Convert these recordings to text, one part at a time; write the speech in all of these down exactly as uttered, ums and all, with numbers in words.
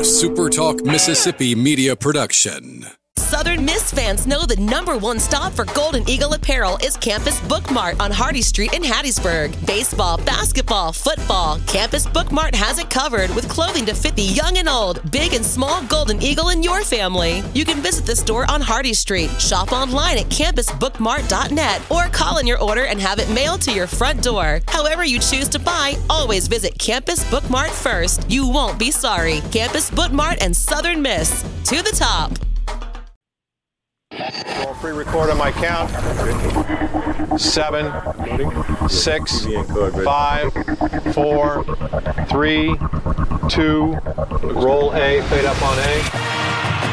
a Super Talk Mississippi media production. Southern Miss fans know the number one stop for Golden Eagle apparel is Campus Book Mart on Hardy Street in Hattiesburg. Baseball, basketball, football, Campus Book Mart has it covered with clothing to fit the young and old, big and small Golden Eagle in your family. You can visit the store on Hardy Street, shop online at campus book mart dot net, or call in your order and have it mailed to your front door. However you choose to buy, always visit Campus Book Mart first. You won't be sorry. Campus Book Mart and Southern Miss. To the top. I'll pre-record on my count. Seven, six, five, four, three, two, roll A, fade up on A.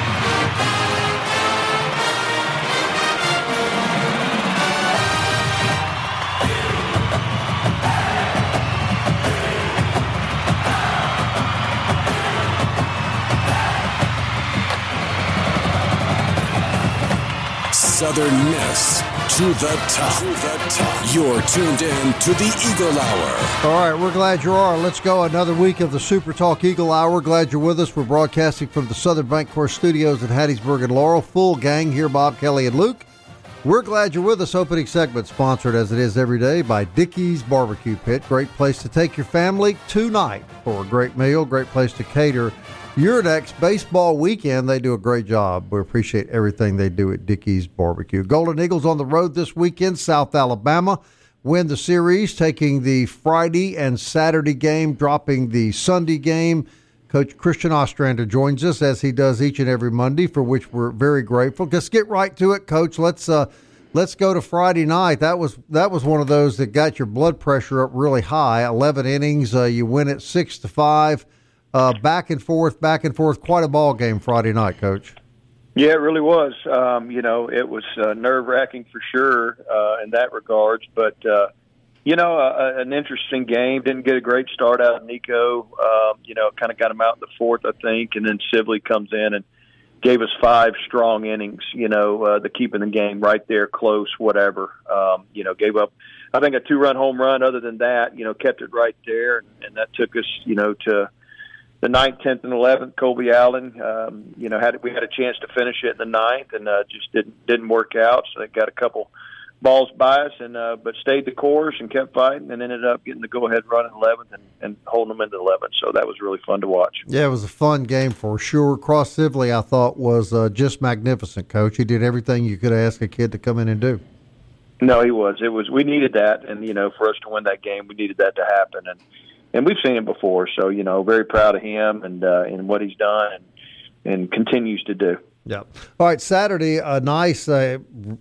Southern Miss to the top. To the top. You're tuned in to the Eagle Hour. All right, we're glad you are. Let's go another week of the Super Talk Eagle Hour. Glad you're with us. We're broadcasting from the Southern Bancorp Studios at Hattiesburg and Laurel. Full gang here, Bob, Kelly, and Luke. We're glad you're with us. Opening segment sponsored, as it is every day, by Dickey's Barbecue Pit. Great place to take your family tonight for a great meal. Great place to cater your next baseball weekend. They do a great job. We appreciate everything they do at Dickey's Barbecue. Golden Eagles on the road this weekend. South Alabama win the series, taking the Friday and Saturday game, dropping the Sunday game. Coach Christian Ostrander joins us, as he does each and every Monday, for which we're very grateful. Just get right to it, Coach. Let's uh, let's go to Friday night. That was that was one of those that got your blood pressure up really high. Eleven innings, uh, you win it six to five. Uh, back and forth, back and forth. Quite a ball game Friday night, Coach. Yeah, it really was. Um, you know, it was uh, nerve-wracking for sure uh, in that regards. But, uh, you know, uh, an interesting game. Didn't get a great start out of Nico. Um, you know, kind of got him out in the fourth, I think. And then Sibley comes in and gave us five strong innings, you know, uh, the keeping the game right there, close, whatever. Um, you know, gave up, I think, a two-run home run. Other than that, you know, kept it right there. And, and that took us, you know, to – the ninth, tenth, and eleventh, Colby Allen, um, you know, had we had a chance to finish it in the ninth, and uh, just didn't didn't work out. So they got a couple balls by us, and uh, but stayed the course and kept fighting, and ended up getting the go-ahead run in eleventh and, and holding them into eleventh. So that was really fun to watch. Yeah, it was a fun game for sure. Cross Sibley, I thought, was uh, just magnificent, Coach. He did everything you could ask a kid to come in and do. No, he was. It was. We needed that, and you know, for us to win that game, we needed that to happen, and. And we've seen him before, so, you know, very proud of him and uh, and what he's done and, and continues to do. Yeah. All right, Saturday, a nice, uh,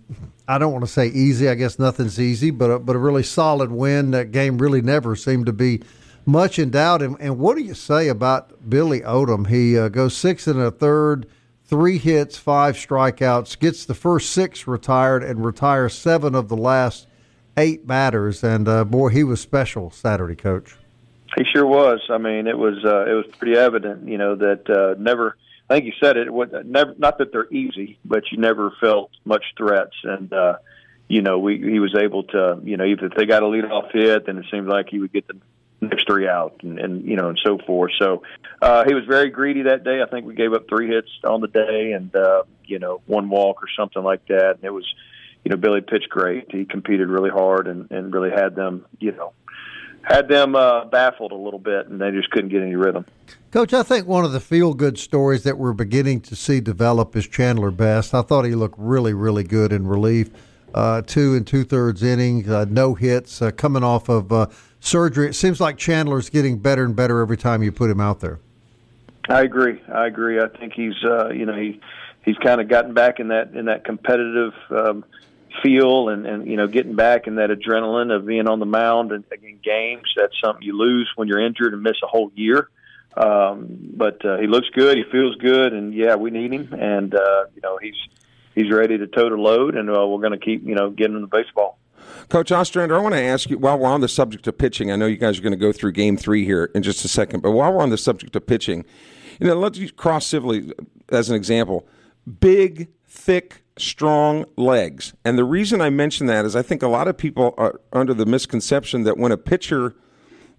I don't want to say easy. I guess nothing's easy, but a, but a really solid win. That game really never seemed to be much in doubt. And, and what do you say about Billy Odom? He uh, goes six and a third, three hits, five strikeouts, gets the first six retired, and retires seven of the last eight batters. And, uh, boy, he was special Saturday, Coach. He sure was. I mean, it was uh, it was pretty evident, you know, that uh, never. I think you said it. it never, not that they're easy, but you never felt much threats. And uh, you know, we he was able to, you know, even if they got a leadoff hit, then it seemed like he would get the next three out, and, and you know, and so forth. So uh, he was very greedy that day. I think we gave up three hits on the day, and uh, you know, one walk or something like that. And it was, you know, Billy pitched great. He competed really hard and, and really had them, you know. Had them uh, baffled a little bit, and they just couldn't get any rhythm. Coach, I think one of the feel-good stories that we're beginning to see develop is Chandler Best. I thought he looked really, really good in relief. Uh, two and two-thirds innings, uh, no hits, uh, coming off of uh, surgery. It seems like Chandler's getting better and better every time you put him out there. I agree. I agree. I think he's, uh, you know, he he's kind of gotten back in that in that competitive um, feel and, and, you know, getting back in that adrenaline of being on the mound and in games. That's something you lose when you're injured and miss a whole year. Um, but uh, he looks good. He feels good. And, yeah, we need him. And, uh, you know, he's he's ready to toe the load, and uh, we're going to keep, you know, getting him the baseball. Coach Ostrander, I want to ask you, while we're on the subject of pitching, I know you guys are going to go through game three here in just a second, but while we're on the subject of pitching, you know, let's use Cross Sibley as an example. Big, thick, strong legs. And the reason I mention that is I think a lot of people are under the misconception that when a pitcher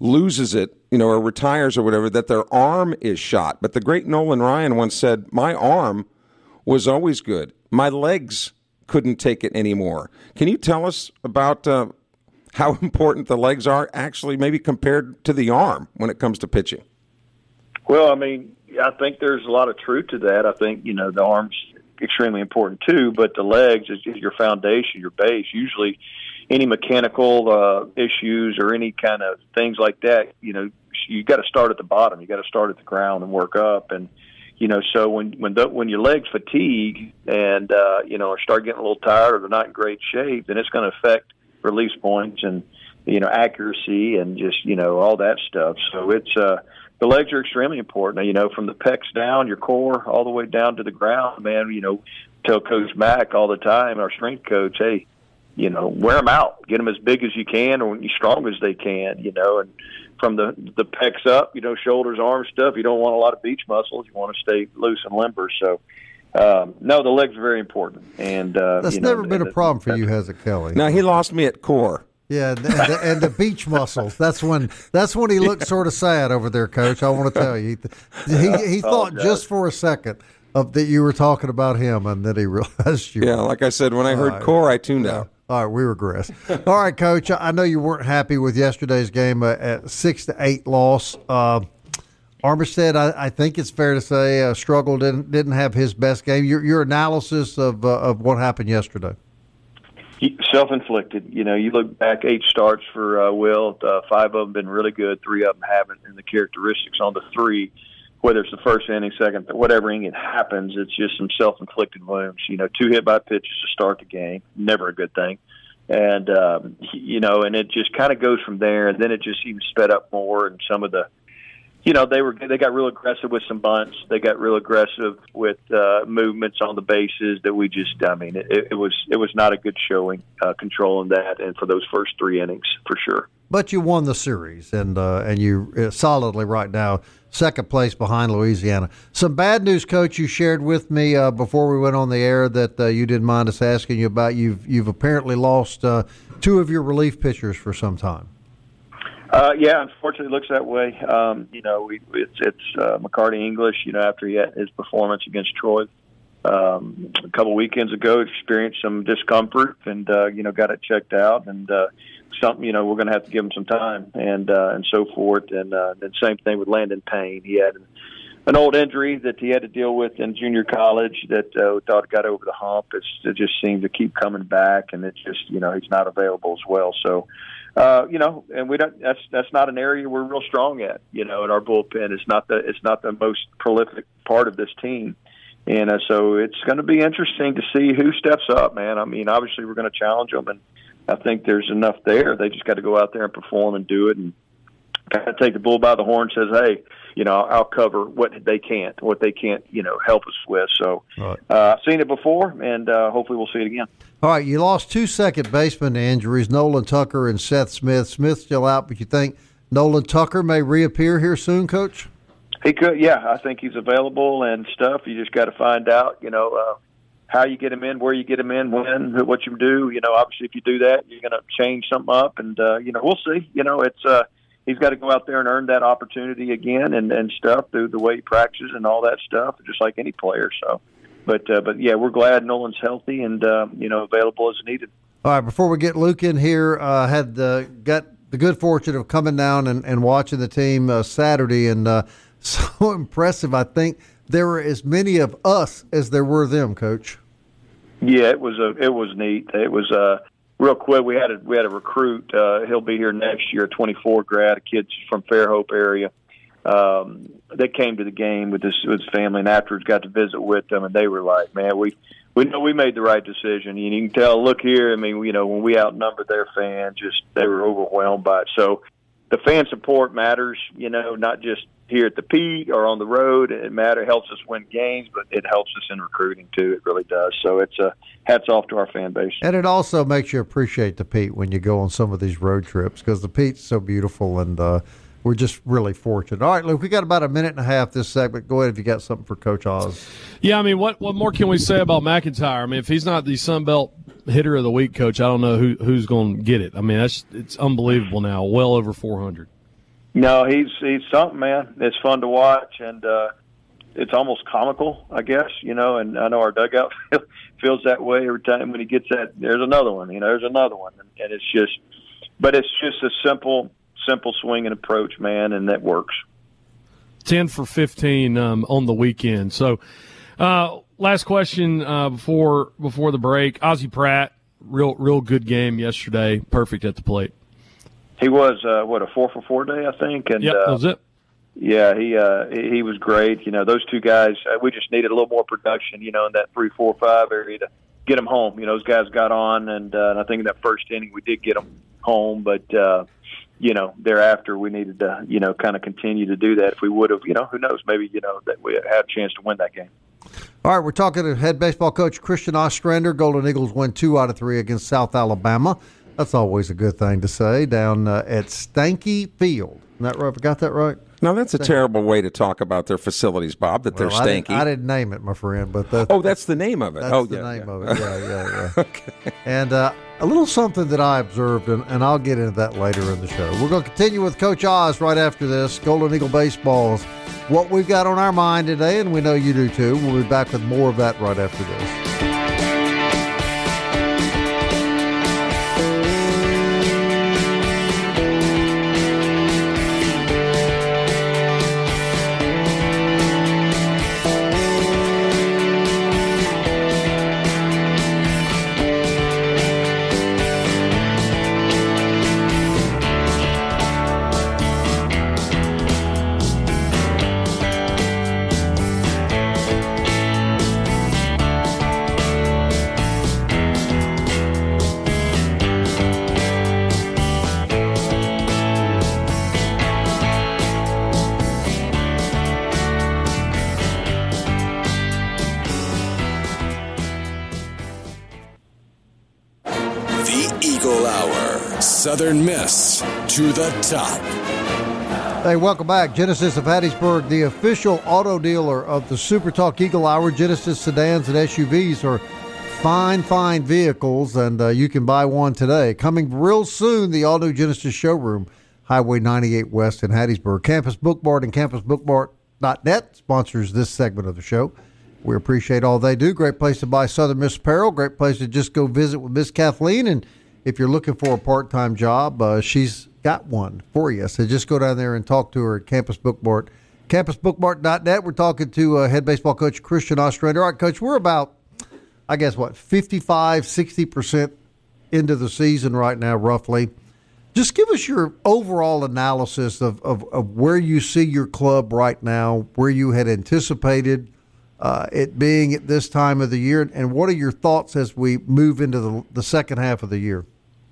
loses it, you know, or retires or whatever, that their arm is shot. But the great Nolan Ryan once said, my arm was always good. My legs couldn't take it anymore. Can you tell us about uh, how important the legs are, actually, maybe compared to the arm when it comes to pitching? Well, I mean, I think there's a lot of truth to that. I think, you know, the arm's extremely important too, but the legs is, is your foundation, your base. Usually any mechanical uh, issues or any kind of things like that, you know, you got to start at the bottom. You got to start at the ground and work up. And, you know, so when when the, when your legs fatigue and, uh, you know, or start getting a little tired or they're not in great shape, then it's going to affect release points and, you know, accuracy and just, you know, all that stuff. So it's uh, the legs are extremely important, you know, from the pecs down, your core, all the way down to the ground, man. You know, tell Coach Mack all the time, our strength coach, hey, you know, wear them out, get them as big as you can or as strong as they can, you know, and from the the pecs up, you know, shoulders, arms, stuff, you don't want a lot of beach muscles. You want to stay loose and limber. So, um, no, the legs are very important. And uh, That's you know, never been and a problem for you, has it, Kelly? Now, he lost me at core. Yeah, and the, and the beach muscles. That's when that's when he looked sort of sad over there, Coach. I want to tell you, he he, he thought just for a second of that you were talking about him, and then he realized you. Yeah, like I said, when I heard right. core, I tuned Yeah. out. All right, we regress. All right, Coach. I know you weren't happy with yesterday's game, uh, at six to eight loss. Uh, Armistead, I, I think it's fair to say, uh, struggled. Didn't didn't have his best game. Your your analysis of uh, of what happened yesterday. Self-inflicted. You know, you look back, eight starts for uh, Will. Uh, five of them been really good. Three of them haven't. And the characteristics on the three, whether it's the first inning, second, whatever inning it happens, it's just some self-inflicted wounds. You know, two hit-by pitches to start the game, never a good thing. And, um, you know, and it just kind of goes from there. And then it just even sped up more. And some of the, you know, they were they got real aggressive with some bunts. They got real aggressive with uh, movements on the bases that we just, I mean, it, it was it was not a good showing, uh, controlling that, and for those first three innings, for sure. But you won the series, and uh, and you uh, solidly right now second place behind Louisiana. Some bad news, Coach, you shared with me uh, before we went on the air that uh, you didn't mind us asking you about. You've you've apparently lost uh, two of your relief pitchers for some time. Uh, yeah, unfortunately, it looks that way. Um, you know, we, it's it's uh, McCarty English. You know, after he had his performance against Troy um, a couple weekends ago, experienced some discomfort, and uh, you know, got it checked out, and uh, something. You know, we're going to have to give him some time, and uh, and so forth. And uh, then same thing with Landon Payne. He had an old injury that he had to deal with in junior college that uh, we thought got over the hump. It's, it just seemed to keep coming back, and it just, you know, he's not available as well. So. Uh, you know, and we don't. That's that's not an area we're real strong at. You know, in our bullpen, it's not the it's not the most prolific part of this team, and uh, so it's going to be interesting to see who steps up, man. I mean, obviously we're going to challenge them, and I think there's enough there. They just got to go out there and perform and do it, and kind of take the bull by the horn. And says, hey, you know, I'll cover what they can't, what they can't, you know, help us with. So right. uh, I've seen it before, and uh, hopefully we'll see it again. All right, you lost two second basemen to injuries, Nolan Tucker and Seth Smith. Smith's still out, but you think Nolan Tucker may reappear here soon, Coach? He could, yeah. I think he's available and stuff. You just got to find out, you know, uh, how you get him in, where you get him in, when, what you do. You know, obviously if you do that, you're going to change something up, and, uh, you know, we'll see. You know, it's uh, he's got to go out there and earn that opportunity again and, and stuff through the way he practices and all that stuff, just like any player, so. But, uh, but yeah, we're glad Nolan's healthy and, uh, you know, available as needed. All right, before we get Luke in here, uh, had uh, got the good fortune of coming down and, and watching the team uh, Saturday, and uh, so impressive. I think there were as many of us as there were them, Coach. Yeah, it was a, it was neat. It was uh, real quick. We had a we had a recruit. Uh, he'll be here next year, a twenty-four grad, a kid from Fairhope area. Um, they came to the game with his, with his family, and afterwards got to visit with them, and they were like, man, we, we know we made the right decision. And you can tell, look here, I mean, you know, when we outnumbered their fans, just, they were overwhelmed by it. So the fan support matters, you know, not just here at the Pete or on the road. It matters, helps us win games, but it helps us in recruiting too. It really does. So it's a hats off to our fan base. And it also makes you appreciate the Pete when you go on some of these road trips, because the Pete's so beautiful, and, uh, we're just really fortunate. All right, Luke, we got about a minute and a half this segment. Go ahead if you got something for Coach Oz. Yeah, I mean, what what more can we say about McIntyre? I mean, if he's not the Sun Belt hitter of the week, Coach, I don't know who who's going to get it. I mean, that's it's unbelievable now, well over four hundred. No, he's he's something, man. It's fun to watch, and uh, it's almost comical, I guess, you know, and I know our dugout feels that way every time when he gets that, there's another one, you know, there's another one. And, and it's just, but it's just a simple, simple swing and approach, man, and that works. ten for fifteen um, on the weekend. So uh, last question uh, before before the break. Ozzie Pratt, real real good game yesterday, perfect at the plate. He was, uh, what, a four for four day, I think? And, yep, uh, that was it. Yeah, he uh, he was great. You know, those two guys, uh, we just needed a little more production, you know, in that three, four, five area to get them home. You know, those guys got on, and, uh, and I think in that first inning we did get them home. But, uh, you know, thereafter we needed to, you know, kind of continue to do that. If we would have, you know, who knows, maybe, you know, that we had a chance to win that game. All right, we're talking to head baseball coach Christian Ostrander. Golden Eagles win two out of three against South Alabama. That's always a good thing to say down uh, at Stanky Field. Isn't that right? I got that right? No, that's a terrible way to talk about their facilities, Bob, that Well, they're I stanky. didn't, I didn't name it, my friend. but that, Oh, that's the name of it. That's oh, the yeah, name yeah. of it. Yeah, yeah, yeah. Okay. And uh, a little something that I observed, and, and I'll get into that later in the show. We're going to continue with Coach Oz right after this. Golden Eagle Baseball is what we've got on our mind today, and we know you do too. We'll be back with more of that right after this. Southern Miss to the top. Hey, welcome back. Genesis of Hattiesburg, the official auto dealer of the Super Talk Eagle Hour. Genesis sedans and S U Vs are fine, fine vehicles, and uh, you can buy one today. Coming real soon, the all-new Genesis showroom, Highway ninety-eight West in Hattiesburg. Campus Book Mart and campus book mart dot net sponsors this segment of the show. We appreciate all they do. Great place to buy Southern Miss apparel. Great place to just go visit with Miss Kathleen. And if you're looking for a part-time job, uh, she's got one for you. So just go down there and talk to her at Campus Book Mart. campus book mart dot net. We're talking to uh, head baseball coach Christian Ostrander. All right, Coach, we're about, I guess, what, fifty-five, sixty percent into the season right now, roughly. Just give us your overall analysis of, of, of where you see your club right now, where you had anticipated uh, it being at this time of the year, and what are your thoughts as we move into the, the second half of the year?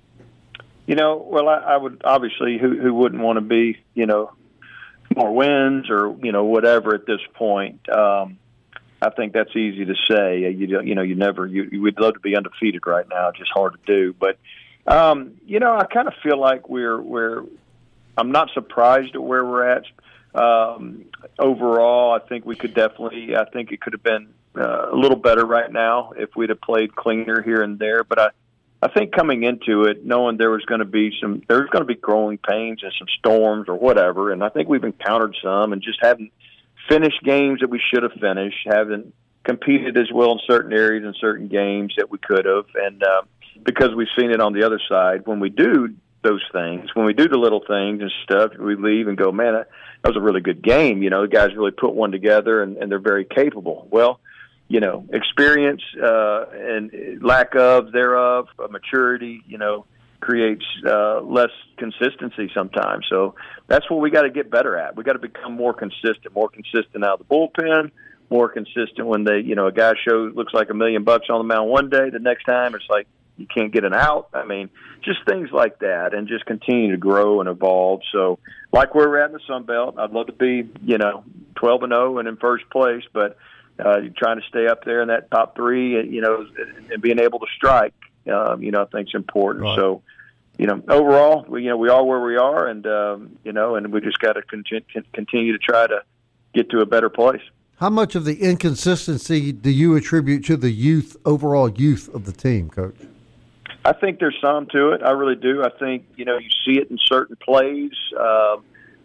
You know, well, I, I would obviously, who who wouldn't want to be, you know, more wins or, you know, whatever at this point. Um, I think that's easy to say. You you know, you never, you, you would love to be undefeated right now. It's just hard to do. But, um, you know, I kind of feel like we're, we're, I'm not surprised at where we're at. Um, overall, I think we could definitely, I think it could have been uh, a little better right now if we'd have played cleaner here and there. But I, I think coming into it, knowing there was going to be some, there was going to be growing pains and some storms or whatever, and I think we've encountered some, and just haven't finished games that we should have finished, haven't competed as well in certain areas and certain games that we could have, and uh, because we've seen it on the other side, when we do those things, when we do the little things and stuff, we leave and go, man, that was a really good game. You know, the guys really put one together, and, and they're very capable. Well, you know, experience uh, and lack of thereof, uh, maturity, you know, creates uh, less consistency sometimes. So that's what we got to get better at. We got to become more consistent, more consistent out of the bullpen, more consistent when they, you know, a guy shows looks like a million bucks on the mound one day, the next time it's like you can't get an out. I mean, just things like that, and just continue to grow and evolve. So like where we're at in the Sun Belt, I'd love to be, you know, twelve and oh and in first place, but Uh, trying to stay up there in that top three, you know, and being able to strike, um, you know, I think is important. Right. So, you know, overall, we, you know, we are where we are, and, um, you know, and we just got to continue, continue to try to get to a better place. How much of the inconsistency do you attribute to the youth, overall youth of the team, Coach? I think there's some to it. I really do. I think, you know, you see it in certain plays. Um,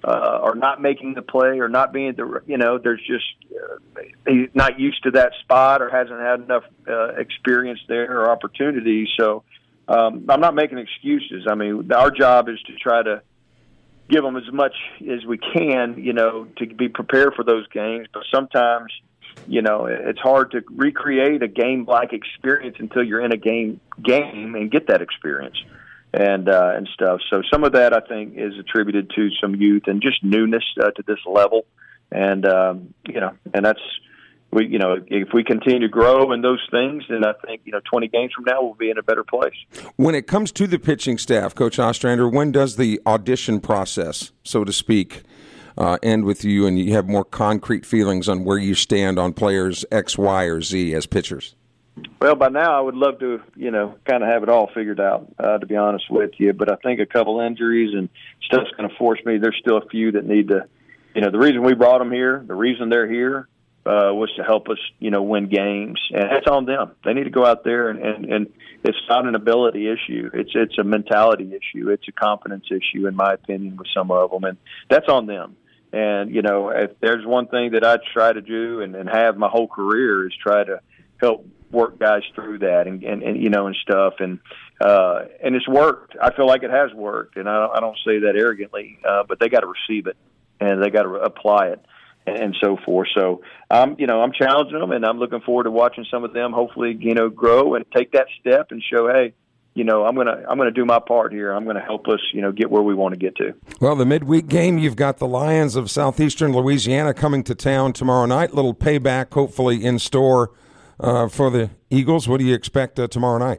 uh, are not making the play or not being the, you know, there's just uh, he's not used to that spot or hasn't had enough uh, experience there or opportunity. So um, I'm not making excuses. I mean, our job is to try to give them as much as we can, you know, to be prepared for those games. But sometimes, you know, it's hard to recreate a game-like experience until you're in a game game and get that experience and uh, and stuff. So some of that, I think, is attributed to some youth and just newness uh, to this level. And, um, you know, and that's, we, you know, if we continue to grow in those things, then I think, you know, twenty games from now we'll be in a better place. When it comes to the pitching staff, Coach Ostrander, when does the audition process, so to speak, uh, end with you and you have more concrete feelings on where you stand on players X, Y, or Z as pitchers? Well, by now I would love to, you know, kind of have it all figured out, uh, to be honest with you. But I think a couple injuries and stuff's going to force me. There's still a few that need to, you know, the reason we brought them here, the reason they're here, Uh, was to help us, you know, win games, and it's on them. They need to go out there, and, and, and it's not an ability issue. It's it's a mentality issue. It's a confidence issue, in my opinion, with some of them, and that's on them. And you know, if there's one thing that I try to do and, and have my whole career is try to help work guys through that, and, and, and you know, and stuff, and uh, and it's worked. I feel like it has worked, and I don't, I don't say that arrogantly, uh, but they got to receive it, and they got to apply it. And so forth. So, um, you know, I'm challenging them, and I'm looking forward to watching some of them hopefully, you know, grow and take that step and show, hey, you know, I'm gonna I'm gonna do my part here. I'm gonna help us, you know, get where we want to get to. Well, the midweek game, you've got the Lions of Southeastern Louisiana coming to town tomorrow night. Little payback, hopefully, in store uh, for the Eagles. What do you expect uh, tomorrow night?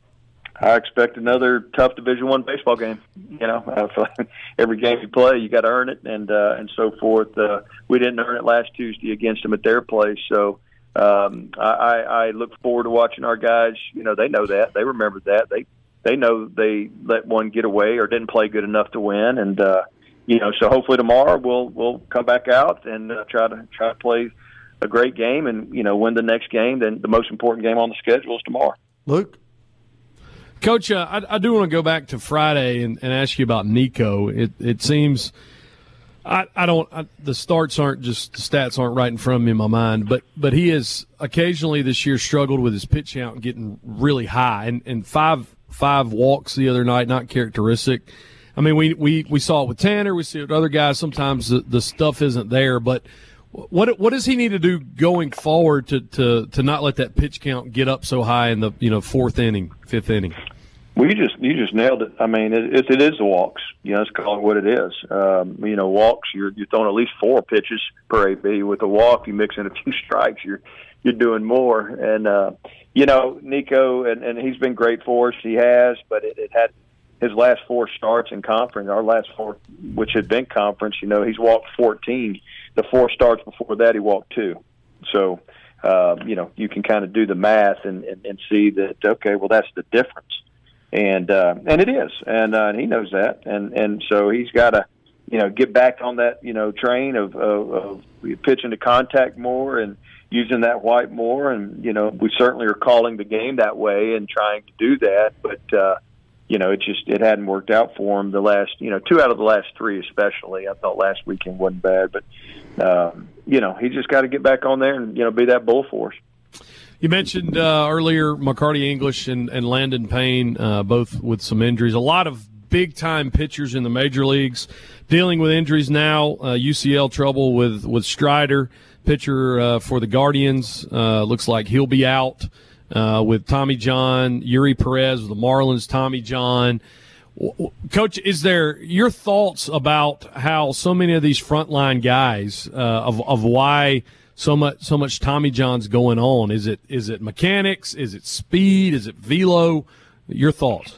I expect another tough Division One baseball game. You know, I feel like every game you play, you got to earn it, and uh, and so forth. Uh, we didn't earn it last Tuesday against them at their place, so um, I, I look forward to watching our guys. You know, they know that, they remember that, they they know they let one get away or didn't play good enough to win, and uh, you know, so hopefully tomorrow we'll we'll come back out and uh, try to try to play a great game and you know win the next game. Then the most important game on the schedule is tomorrow. Luke. Coach, uh, I, I do want to go back to Friday and, and ask you about Nico. It it seems I, I don't I, the starts aren't just the stats aren't right in front of me in my mind, but but he has occasionally this year struggled with his pitch count and getting really high, and, and five five walks the other night, not characteristic. I mean, we, we, we saw it with Tanner, we see it with other guys. Sometimes the, the stuff isn't there, but what what does he need to do going forward to, to, to not let that pitch count get up so high in the you know fourth inning, fifth inning? Well, you just you just nailed it. I mean, it, it, it is the walks. You know, let's call it what it is. Um, you know, walks. You're you're throwing at least four pitches per A B. With a walk, you mix in a few strikes. You're you're doing more. And uh, you know, Nico, and, and he's been great for us. He has, but it, it had his last four starts in conference. Our last four, which had been conference. You know, he's walked fourteen. The four starts before that, he walked two. So, uh, you know, you can kind of do the math and, and, and see that, okay, well, that's the difference. And uh, and it is. And, uh, and he knows that. And, and so he's got to, you know, get back on that, you know, train of, of, of pitching to contact more and using that white more. And, you know, we certainly are calling the game that way and trying to do that. But, uh, you know, it just it hadn't worked out for him the last, you know, two out of the last three especially. I thought last weekend wasn't bad. But, um, you know, he just got to get back on there and, you know, be that bull for us. You mentioned uh, earlier McCarty English and, and Landon Payne, uh, both with some injuries. A lot of big-time pitchers in the major leagues dealing with injuries now. Uh, U C L trouble with, with Strider, pitcher uh, for the Guardians. Uh, looks like he'll be out. Uh, with Tommy John, Yuri Perez with the Marlins, Tommy John. Coach, is there your thoughts about how so many of these frontline guys uh, of of why so much so much Tommy John's going on? Is it is it mechanics? Is it speed? Is it velo? Your thoughts?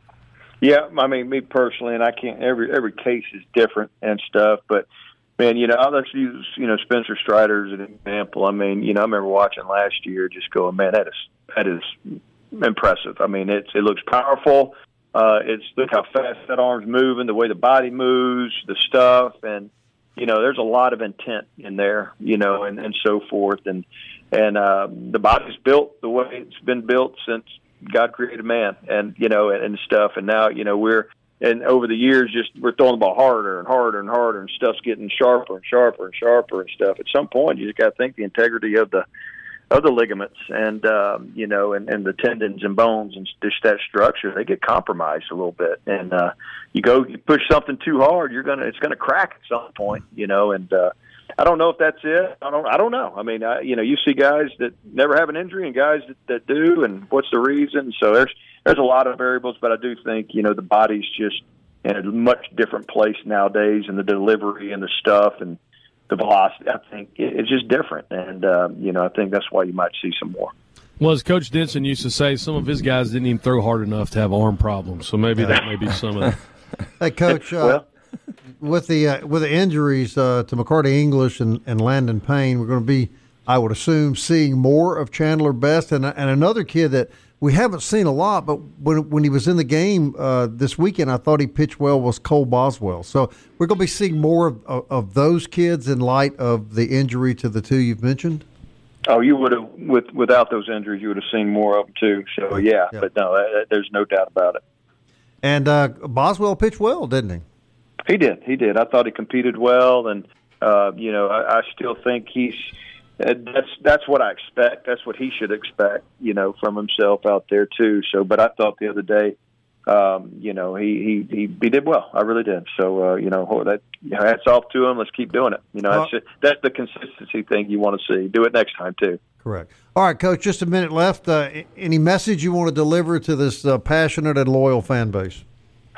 Yeah, I mean, me personally, and I can't. Every every case is different and stuff, but. Man, you know, let's use, you know, Spencer Strider as an example. I mean, you know, I remember watching last year just going, man, that is that is impressive. I mean, it's it looks powerful. Uh, it's look how fast that arm's moving, the way the body moves, the stuff. And, you know, there's a lot of intent in there, you know, and, and so forth. And, and uh, the body's built the way it's been built since God created man and, you know, and, and stuff. And now, you know, we're, and over the years, just we're throwing the ball harder and harder and harder, and stuff's getting sharper and sharper and sharper and stuff. At some point, you just got to think the integrity of the of the ligaments and um, you know, and, and the tendons and bones and just that structure, they get compromised a little bit. And uh, you go, you push something too hard, you're gonna it's gonna crack at some point, you know. And uh, I don't know if that's it. I don't. I don't know. I mean, I, you know, you see guys that never have an injury and guys that, that do, and what's the reason? So there's there's a lot of variables, but I do think, you know, the body's just in a much different place nowadays, and the delivery and the stuff and the velocity, I think it's just different. And, um, you know, I think that's why you might see some more. Well, as Coach Denson used to say, some of his guys didn't even throw hard enough to have arm problems. So maybe that may be some of that. Hey, Coach, uh, well, with the uh, with the injuries uh, to McCarty English and, and Landon Payne, we're going to be, I would assume, seeing more of Chandler Best. And, and another kid that we haven't seen a lot, but when when he was in the game uh, this weekend, I thought he pitched well, was Cole Boswell. So we're going to be seeing more of, of, of those kids in light of the injury to the two you've mentioned? Oh, you would have, with without those injuries, you would have seen more of them too. So, yeah, yeah. But no, that, there's no doubt about it. And uh, Boswell pitched well, didn't he? He did. He did. I thought he competed well, and, uh, you know, I, I still think he's – That's that's what I expect. That's what he should expect, you know, from himself out there too. So, but I thought the other day, um, you know, he, he, he, he did well. I really did. So, uh, you know, that hats off to him. Let's keep doing it. You know, well, that's just, that's the consistency thing you want to see. Do it next time too. Correct. All right, Coach. Just a minute left. Uh, any message you want to deliver to this uh, passionate and loyal fan base?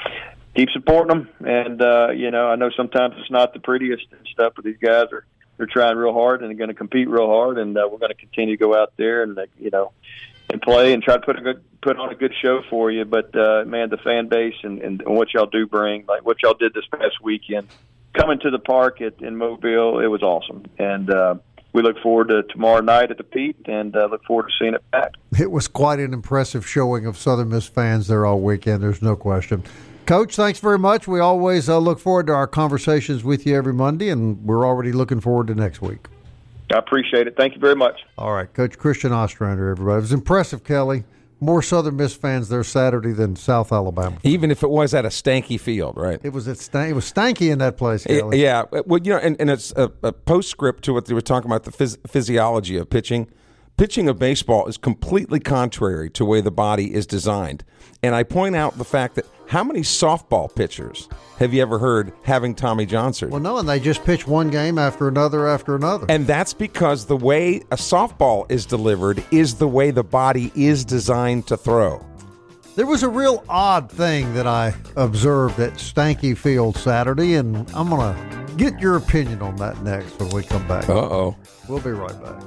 Keep supporting them, and uh, you know, I know sometimes it's not the prettiest and stuff, but these guys are. They're trying real hard, and they're going to compete real hard, and uh, we're going to continue to go out there and, uh, you know, and play and try to put a good, put on a good show for you. But, uh, man, the fan base and, and what y'all do bring, like what y'all did this past weekend, coming to the park at, in Mobile, it was awesome. And uh, we look forward to tomorrow night at the Pete, and uh, look forward to seeing it back. It was quite an impressive showing of Southern Miss fans there all weekend. There's no question. Coach, thanks very much. We always uh, look forward to our conversations with you every Monday, and we're already looking forward to next week. I appreciate it. Thank you very much. All right, Coach Christian Ostrander, everybody. It was impressive, Kelly. More Southern Miss fans there Saturday than South Alabama. Even if it was at a stanky field, right? It was at stank, it was stanky in that place, Kelly. It, yeah. Well, you know, and, and it's a, a postscript to what they were talking about, the phys- physiology of pitching. Pitching of baseball is completely contrary to the way the body is designed. And I point out the fact that how many softball pitchers have you ever heard having Tommy John surgery? Well, no, and they just pitch one game after another after another. And that's because the way a softball is delivered is the way the body is designed to throw. There was a real odd thing that I observed at Stanky Field Saturday, and I'm going to get your opinion on that next when we come back. Uh-oh. We'll be right back.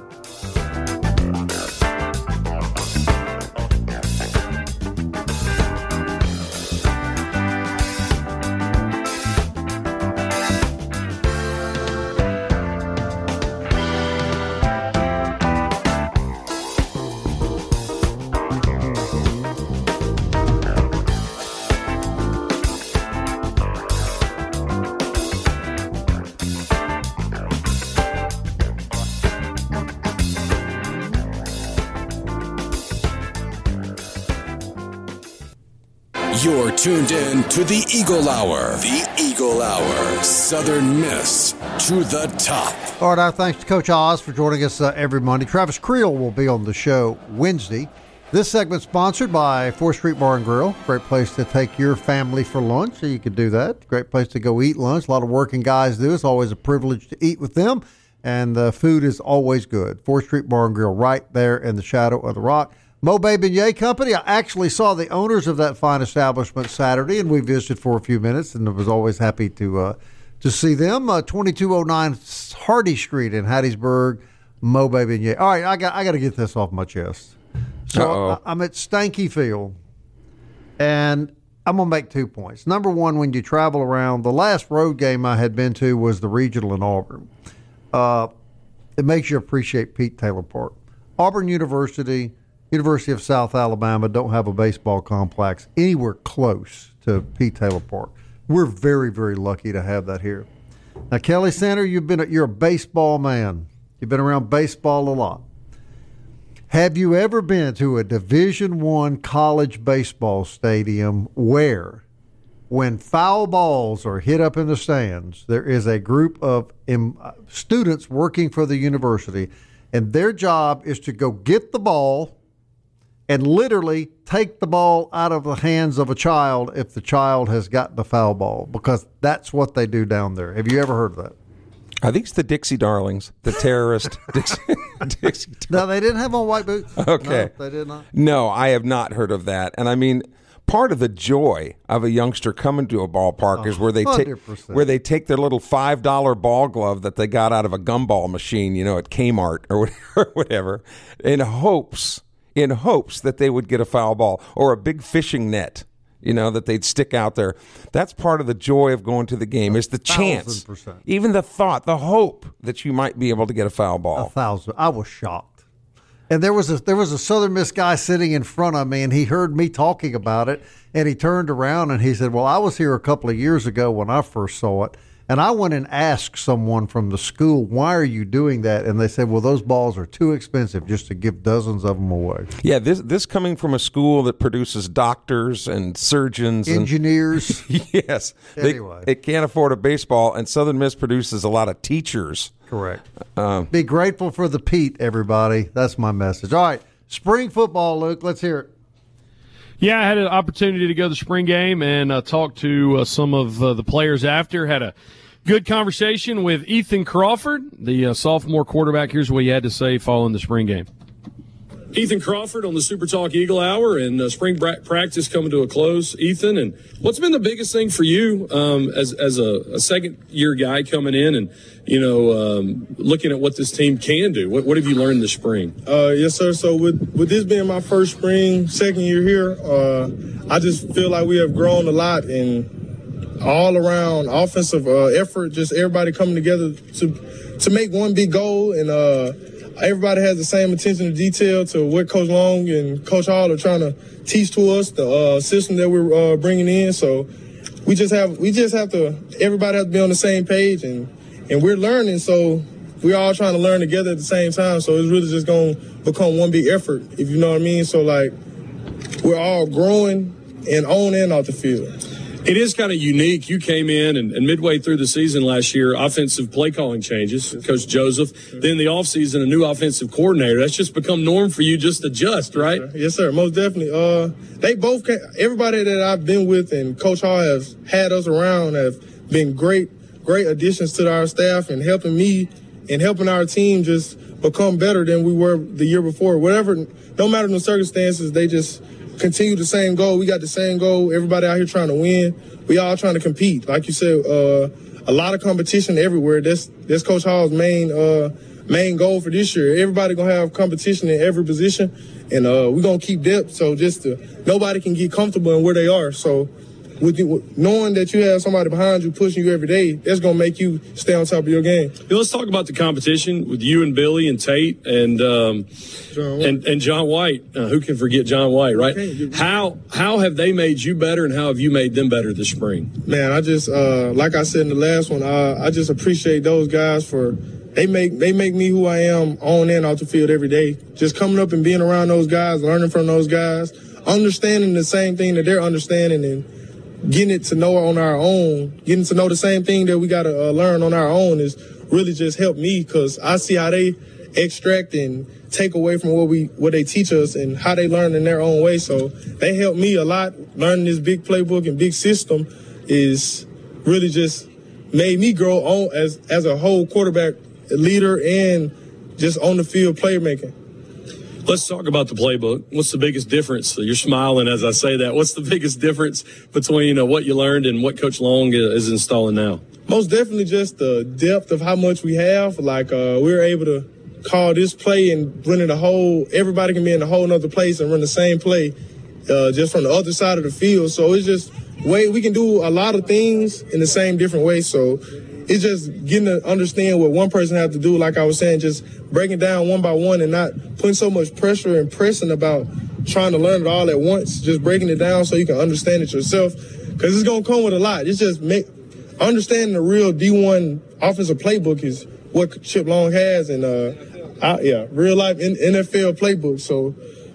You're tuned in to the Eagle Hour. The Eagle Hour. Southern Miss to the top. All right, our thanks to Coach Oz for joining us uh, every Monday. Travis Creel will be on the show Wednesday. This segment sponsored by fourth Street Bar and Grill. Great place to take your family for lunch, so you could do that. Great place to go eat lunch. A lot of working guys do. It's always a privilege to eat with them, and the food is always good. fourth Street Bar and Grill, right there in the shadow of the rock. Mobay Beignet Company. I actually saw the owners of that fine establishment Saturday, and we visited for a few minutes, and I was always happy to uh, to see them. Uh, twenty-two oh nine Hardy Street in Hattiesburg, Mobay Beignet. All right, I got I got to get this off my chest. So I, I'm at Stanky Field, and I'm going to make two points. Number one, when you travel around, the last road game I had been to was the regional in Auburn. Uh, it makes you appreciate Pete Taylor Park. Auburn University, University of South Alabama don't have a baseball complex anywhere close to Pete Taylor Park. We're very, very lucky to have that here. Now, Kelly Center, you've been a, you're a baseball man. You've been around baseball a lot. Have you ever been to a Division I college baseball stadium where when foul balls are hit up in the stands, there is a group of um, students working for the university, and their job is to go get the ball and literally take the ball out of the hands of a child if the child has got the foul ball, because that's what they do down there. Have you ever heard of that? Are these the Dixie Darlings, the terrorist Dixie, Dixie Darlings? No, they didn't have on white boots. Okay. No, they did not. No, I have not heard of that. And I mean, part of the joy of a youngster coming to a ballpark oh, is where they take where they take their little five dollar ball glove that they got out of a gumball machine, you know, at Kmart or whatever, in hopes in hopes that they would get a foul ball or a big fishing net, you know, that they'd stick out there. That's part of the joy of going to the game, is the chance, percent. Even the thought, the hope that you might be able to get a foul ball. A thousand. I was shocked. And there was a there was a Southern Miss guy sitting in front of me, and he heard me talking about it, and he turned around and he said, well, I was here a couple of years ago when I first saw it, and I went and asked someone from the school, why are you doing that? And they said, well, those balls are too expensive just to give dozens of them away. Yeah, this this coming from a school that produces doctors and surgeons. Engineers. And, yes. Anyway. They, it can't afford a baseball, and Southern Miss produces a lot of teachers. Correct. Um, Be grateful for the Pete, everybody. That's my message. All right, spring football, Luke. Let's hear it. Yeah, I had an opportunity to go to the spring game and uh, talk to uh, some of uh, the players after. Had a good conversation with Ethan Crawford, the uh, sophomore quarterback. Here's what he had to say following the spring game. Ethan Crawford on the Super Talk Eagle Hour, and uh, spring bra- practice coming to a close. Ethan, and what's been the biggest thing for you um, as as a, a second-year guy coming in and, you know, um, looking at what this team can do? What, what have you learned this spring? Uh, yes, sir. So with, with this being my first spring, second year here, uh, I just feel like we have grown a lot in all around offensive uh, effort, just everybody coming together to to make one big goal, and uh, everybody has the same attention to detail to what Coach Long and Coach Hall are trying to teach to us, the uh, system that we're uh, bringing in. So we just have we just have to everybody has to be on the same page, and and we're learning. So we're all trying to learn together at the same time. So it's really just going to become one big effort, if you know what I mean. So like we're all growing and on and off the field. It is kind of unique. You came in and, and midway through the season last year, offensive play calling changes, Coach Joseph. Then the offseason, a new offensive coordinator. That's just become norm for you, just adjust, right? Yes, sir. Most definitely. Uh, they both, came, everybody that I've been with and Coach Hall has had us around have been great, great additions to our staff and helping me and helping our team just become better than we were the year before. Whatever, no matter the circumstances, they just continue the same goal. We got the same goal. Everybody out here trying to win. We all trying to compete. Like you said, uh, a lot of competition everywhere. That's that's Coach Hall's main uh, main goal for this year. Everybody gonna have competition in every position, and uh, we're gonna keep depth. So just to, nobody can get comfortable in where they are. So with you, knowing that you have somebody behind you pushing you every day, that's going to make you stay on top of your game. Yeah, let's talk about the competition with you and Billy and Tate and um, and, and John White. Uh, who can forget John White, right? How how have they made you better, and how have you made them better this spring? Man, I just, uh, like I said in the last one, uh, I just appreciate those guys for they make they make me who I am on and off the field every day. Just coming up and being around those guys, learning from those guys, understanding the same thing that they're understanding, and getting it to know on our own, getting to know the same thing that we got to uh, learn on our own is really just helped me, because I see how they extract and take away from what we what they teach us and how they learn in their own way. So they helped me a lot. Learning this big playbook and big system is really just made me grow on as as a whole quarterback leader and just on the field playmaking. Let's talk about the playbook. What's the biggest difference? You're smiling as I say that. What's the biggest difference between uh, what you learned and what Coach Long is installing now? Most definitely just the depth of how much we have. Like uh, we're able to call this play and run it a whole, everybody can be in a whole nother place and run the same play uh, just from the other side of the field. So it's just way we can do a lot of things in the same different way. So it's just getting to understand what one person has to do, like I was saying, just breaking down one by one and not putting so much pressure and pressing about trying to learn it all at once, just breaking it down so you can understand it yourself, because it's going to come with a lot. It's just make, understanding the real D one offensive playbook is what Chip Long has, and uh, I, yeah, real life N F L playbook. So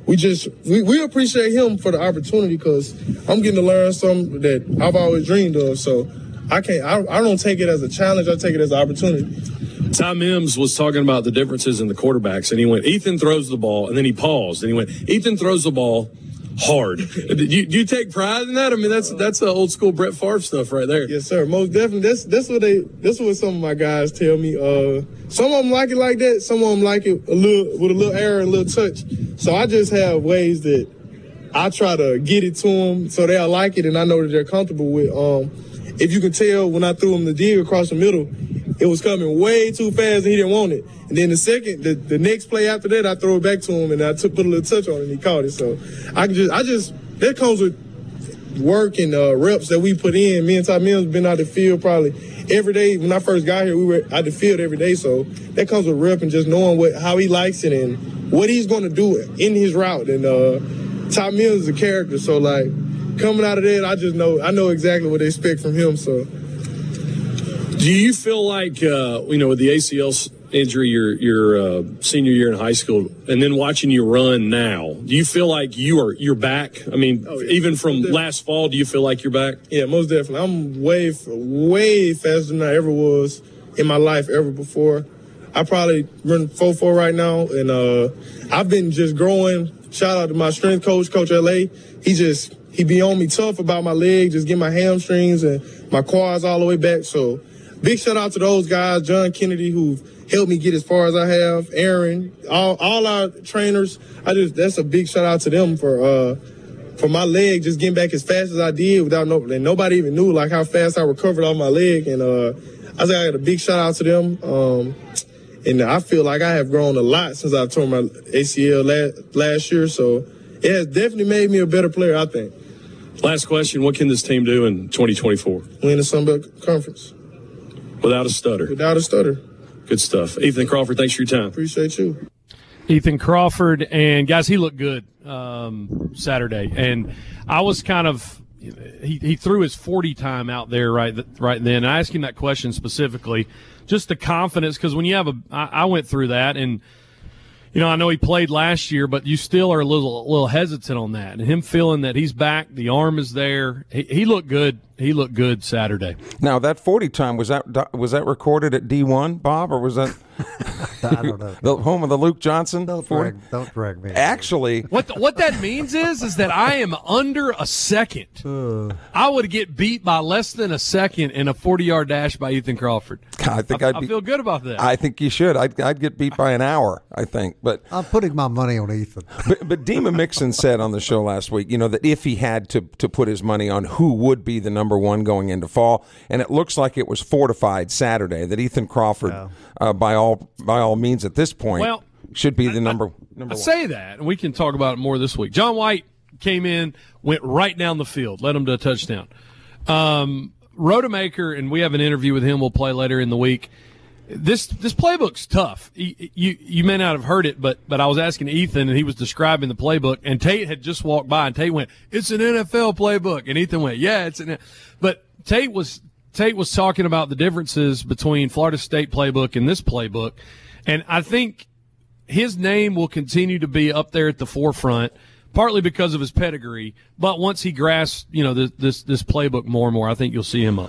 we just we, we appreciate him for the opportunity because I'm getting to learn something that I've always dreamed of. So I can't I, I don't take it as a challenge. I take it as an opportunity. Ty Mims was talking about the differences in the quarterbacks, and he went, Ethan throws the ball, and then he paused, and he went, Ethan throws the ball hard. Do you, do you take pride in that? I mean, that's that's the old school Brett Favre stuff right there. Yes, sir. Most definitely. That's that's what they. That's what some of my guys tell me. Uh, some of them like it like that. Some of them like it a little with a little error and a little touch. So I just have ways that I try to get it to them so they'll like it, and I know that they're comfortable with. Um, if you can tell when I threw him the dig across the middle, it was coming way too fast and he didn't want it. And then the second, the, the next play after that, I throw it back to him and I took put a little touch on it and he caught it. So I can just, I just, that comes with work and uh, reps that we put in. Me and Ty Mims been out the field probably every day. When I first got here, we were out the field every day. So that comes with rep and just knowing what how he likes it and what he's going to do in his route. And uh, Ty Mims is a character. So like coming out of that, I just know, I know exactly what they expect from him. So. Do you feel like, uh, you know, with the A C L injury your your uh, senior year in high school, and then watching you run now, do you feel like you are you're back? I mean, oh, yeah. even from last fall, do you feel like you're back? Yeah, most definitely. I'm way way faster than I ever was in my life ever before. I probably run four four right now, and uh, I've been just growing. Shout out to my strength coach, Coach L A. He just he be on me tough about my leg, just get my hamstrings and my quads all the way back. So. Big shout out to those guys, John Kennedy, who've helped me get as far as I have, Aaron, all all our trainers. I just that's a big shout out to them for uh, for my leg just getting back as fast as I did without no and nobody even knew like how fast I recovered off my leg. And uh, I think I got a big shout out to them. Um, and I feel like I have grown a lot since I tore my A C L last, last year. So it has definitely made me a better player, I think. Last question: what can this team do in twenty twenty-four? Win the Sun Belt Conference. Without a stutter. Without a stutter. Good stuff. Ethan Crawford, thanks for your time. Appreciate you. Ethan Crawford, and guys, he looked good um, Saturday. And I was kind of he, – he threw his forty time out there right right then. And I asked him that question specifically, just the confidence, because when you have a – I went through that, and, you know, I know he played last year, but you still are a little, a little hesitant on that. And him feeling that he's back, the arm is there, he, he looked good. He looked good Saturday. Now, that forty time, was that was that recorded at D one, Bob, or was that I don't know. the home of the Luke Johnson? Don't drag, don't drag me. Actually. What the, what that means is is that I am under a second. Uh, I would get beat by less than a second in a forty-yard dash by Ethan Crawford. I think I, I'd I be, feel good about that. I think you should. I'd, I'd get beat by an hour, I think. But I'm putting my money on Ethan. But, but Dima Mixon said on the show last week, you know, that if he had to, to put his money on who would be the number one going into fall, and it looks like it was fortified Saturday that Ethan Crawford, yeah. uh, by all by all means at this point, well, should be the number, I, number I one. say that, and we can talk about it more this week. John White came in, went right down the field, led him to a touchdown. Um, Rodemaker, and we have an interview with him we'll play later in the week. This this playbook's tough. You, you you may not have heard it, but but I was asking Ethan, and he was describing the playbook, and Tate had just walked by, and Tate went, "It's an N F L playbook," and Ethan went, "Yeah, it's an." But Tate was Tate was talking about the differences between Florida State playbook and this playbook, and I think his name will continue to be up there at the forefront, partly because of his pedigree. But once he grasps, you know, this this, this playbook more and more, I think you'll see him up.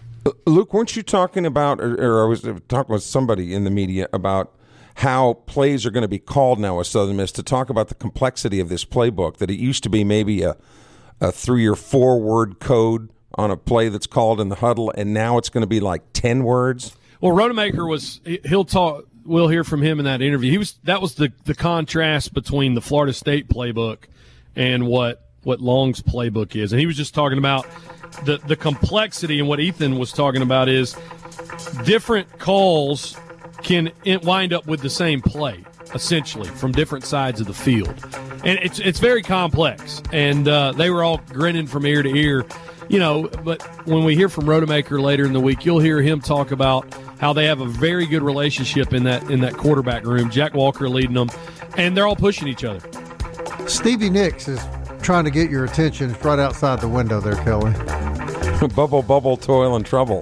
Luke, weren't you talking about, or, or I was talking with somebody in the media about how plays are going to be called now with Southern Miss, to talk about the complexity of this playbook, that it used to be maybe a, a three or four word code on a play that's called in the huddle, and now it's going to be like ten words? Well, Rodemaker was, he'll talk, we'll hear from him in that interview. He was, that was the, the contrast between the Florida State playbook and what, what Long's playbook is. And he was just talking about the, the complexity, and what Ethan was talking about is different calls can wind up with the same play, essentially, from different sides of the field. And it's it's very complex. And uh, they were all grinning from ear to ear. You know, but when we hear from Rodemaker later in the week, you'll hear him talk about how they have a very good relationship in that in that quarterback room. Jack Walker leading them, and they're all pushing each other. Stevie Nicks is trying to get your attention. It's right outside the window there, Kelly. Bubble, bubble, toil, and trouble.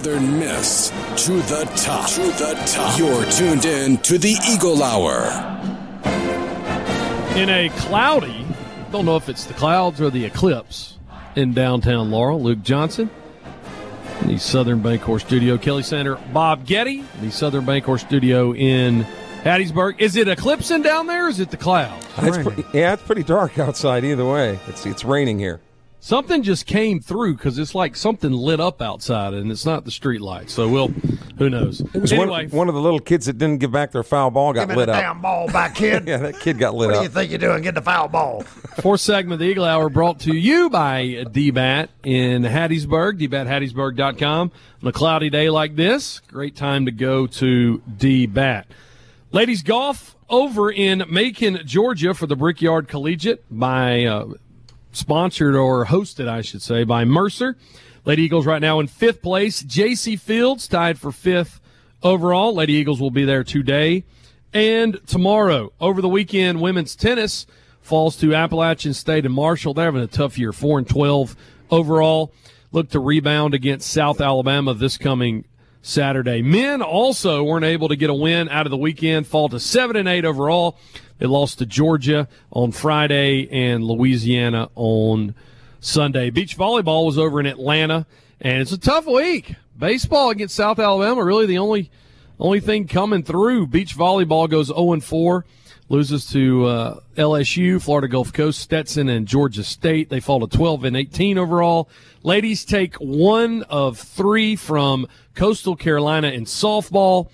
Southern Miss to the top. To the top. You're tuned in to the Eagle Hour. In a cloudy, don't know if it's the clouds or the eclipse in downtown Laurel, Luke Johnson, in the Southern Bancorp Studio. Kelly Center, Bob Getty, the Southern Bancorp Studio in Hattiesburg. Is it eclipsing down there or is it the clouds? It's pretty, yeah, it's pretty dark outside either way. It's it's raining here. Something just came through because it's like something lit up outside, and it's not the street lights. So we'll, who knows? It was anyway, one, one of the little kids that didn't give back their foul ball got Give me lit the up. damn ball back, kid. Yeah, that kid got lit what up. What do you think you're doing? Get the foul ball. Fourth segment of the Eagle Hour brought to you by D BAT in Hattiesburg, D bat hattiesburg dot com. On a cloudy day like this, great time to go to D BAT. Ladies golf over in Macon, Georgia for the Brickyard Collegiate by uh, sponsored or hosted, I should say, by Mercer. Lady Eagles right now in fifth place. J C Fields tied for fifth overall. Lady Eagles will be there today and tomorrow. Over the weekend, women's tennis falls to Appalachian State and Marshall. They're having a tough year, four and twelve overall. Look to rebound against South Alabama this coming Saturday. Men also weren't able to get a win out of the weekend, fall to seven and eight overall. They lost to Georgia on Friday and Louisiana on Sunday. Beach volleyball was over in Atlanta, and it's a tough week. Baseball against South Alabama, really the only only thing coming through. Beach volleyball goes oh and four, loses to uh, L S U, Florida Gulf Coast, Stetson, and Georgia State. They fall to twelve and eighteen overall. Ladies take one of three from Coastal Carolina in softball.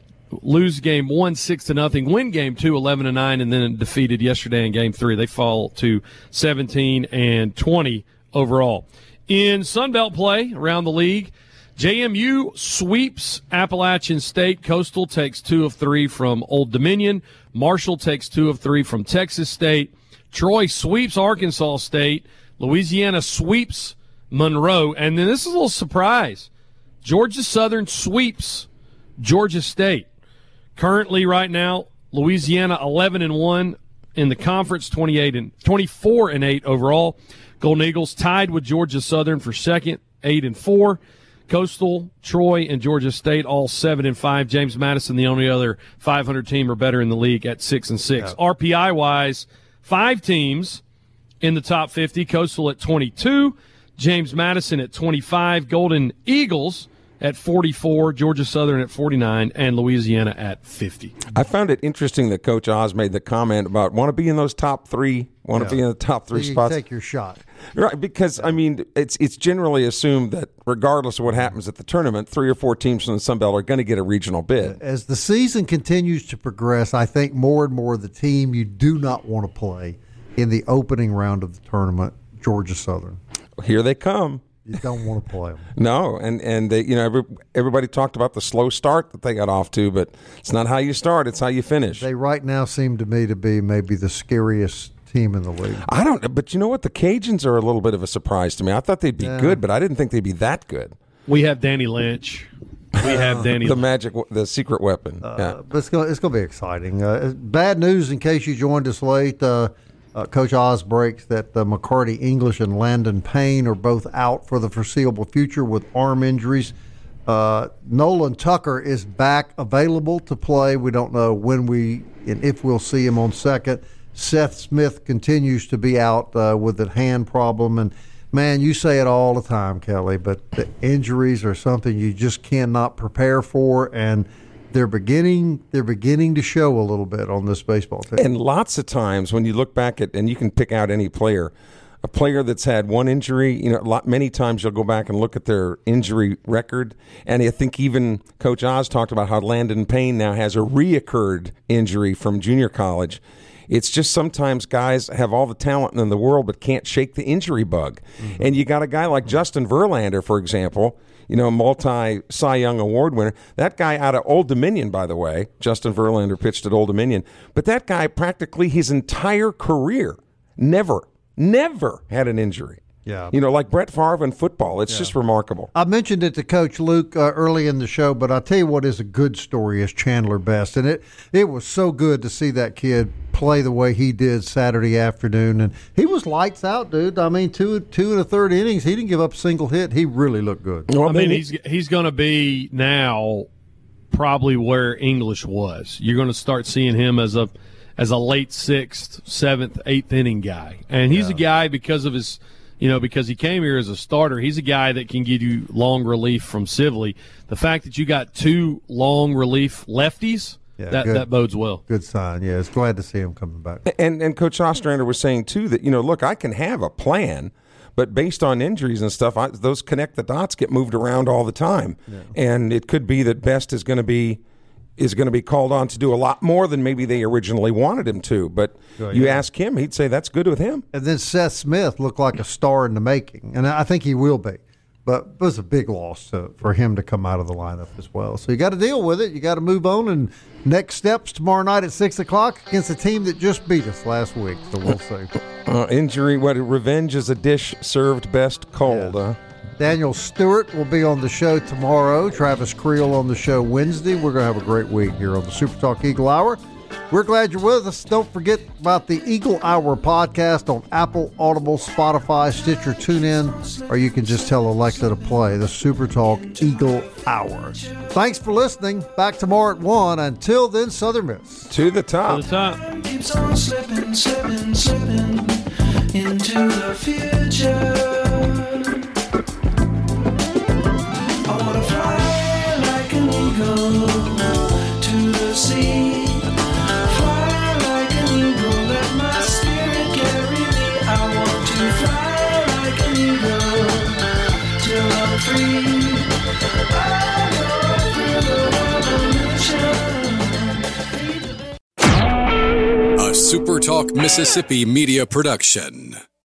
Lose game one, six to nothing. Win game two, eleven to nine, and then defeated yesterday in game three. They fall to seventeen and twenty overall. In Sunbelt play around the league, J M U sweeps Appalachian State. Coastal takes two of three from Old Dominion. Marshall takes two of three from Texas State. Troy sweeps Arkansas State. Louisiana sweeps Monroe. And then this is a little surprise. Georgia Southern sweeps Georgia State. Currently, right now, Louisiana eleven and one in the conference, twenty-eight and twenty-four and eight overall. Golden Eagles tied with Georgia Southern for second, eight and four. Coastal, Troy, and Georgia State all seven and five. James Madison, the only other five hundred team or better in the league, at six and six. Yeah. R P I wise, five teams in the top fifty. Coastal at twenty-two, James Madison at twenty-five, Golden Eagles at forty-four, Georgia Southern at forty-nine, and Louisiana at fifty. I found it interesting that Coach Oz made the comment about want to be in those top three, want Yeah. to be in the top three You spots. take your shot. Right, because, I mean, it's it's generally assumed that regardless of what happens at the tournament, three or four teams from the Sun Belt are going to get a regional bid. As the season continues to progress, I think more and more the team you do not want to play in the opening round of the tournament, Georgia Southern. Here they come. You don't want to play them. No, and and they, you know every, everybody talked about the slow start that they got off to, but it's not how you start; it's how you finish. They right now seem to me to be maybe the scariest team in the league. I don't, but you know what? The Cajuns are a little bit of a surprise to me. I thought they'd be Yeah. good, but I didn't think they'd be that good. We have Danny Lynch. We have Danny The Lynch. magic, the secret weapon. Uh, yeah. But it's going it's going to be exciting. Uh, bad news in case you joined us late. Uh, uh, Coach Oz breaks that uh, McCarty English and Landon Payne are both out for the foreseeable future with arm injuries. Uh, Nolan Tucker is back, available to play. We don't know when we and if we'll see him on second. Seth Smith continues to be out uh, with a hand problem. And, man, you say it all the time, Kelly, but the injuries are something you just cannot prepare for, and they're beginning they're beginning to show a little bit on this baseball team. And lots of times when you look back at, and you can pick out any player, a player that's had one injury, you know, a lot, many times you'll go back and look at their injury record. And I think even Coach Oz talked about how Landon Payne now has a reoccurred injury from junior college. It's just sometimes guys have all the talent in the world but can't shake the injury bug. Mm-hmm. And you got a guy like Justin Verlander, for example, you know, multi-Cy Young Award winner. That guy out of Old Dominion, by the way, Justin Verlander pitched at Old Dominion. But that guy practically his entire career never, never had an injury. Yeah. You know, like Brett Favre in football. It's Yeah. just remarkable. I mentioned it to Coach Luke uh, early in the show, but I'll tell you what is a good story is Chandler Best. And it, it was so good to see that kid play the way he did Saturday afternoon. And he was lights out, dude. I mean, two two and a third innings. He didn't give up a single hit. He really looked good. I mean, he's he's going to be now probably where English was. You're going to start seeing him as a as a late sixth, seventh, eighth inning guy. And he's Yeah. a guy because of his – you know, because he came here as a starter, he's a guy that can give you long relief from Sibley. The fact that you got two long relief lefties, Yeah, that, good. that bodes well. Good sign. Yeah, it's glad to see him coming back. And and Coach Ostrander was saying, too, that, you know, look, I can have a plan, but based on injuries and stuff, I, those connect the dots get moved around all the time. Yeah. And it could be that Best is going to be is going to be called on to do a lot more than maybe they originally wanted him to. But Oh, you yeah. ask him, he'd say that's good with him. And then Seth Smith looked like a star in the making, and I think he will be. But it was a big loss to, for him to come out of the lineup as well. So you got to deal with it. You got to move on. And next steps tomorrow night at six o'clock against a team that just beat us last week. So we'll see. Uh, injury, what revenge is a dish served best cold, Yeah. huh? Daniel Stewart will be on the show tomorrow. Travis Creel on the show Wednesday. We're going to have a great week here on the Super Talk Eagle Hour. We're glad you're with us. Don't forget about the Eagle Hour podcast on Apple, Audible, Spotify, Stitcher, TuneIn, or you can just tell Alexa to play the Super Talk Eagle Hour. Thanks for listening. Back tomorrow at one. Until then, Southern Miss. To the top. To the top. Keeps on slipping, slipping, slipping into the future. I wanna fly like an eagle to the sea. Fly like an eagle, let my spirit carry me. I want to fly like an eagle till I'm free. I go through the revolution. A Super Talk Mississippi media production.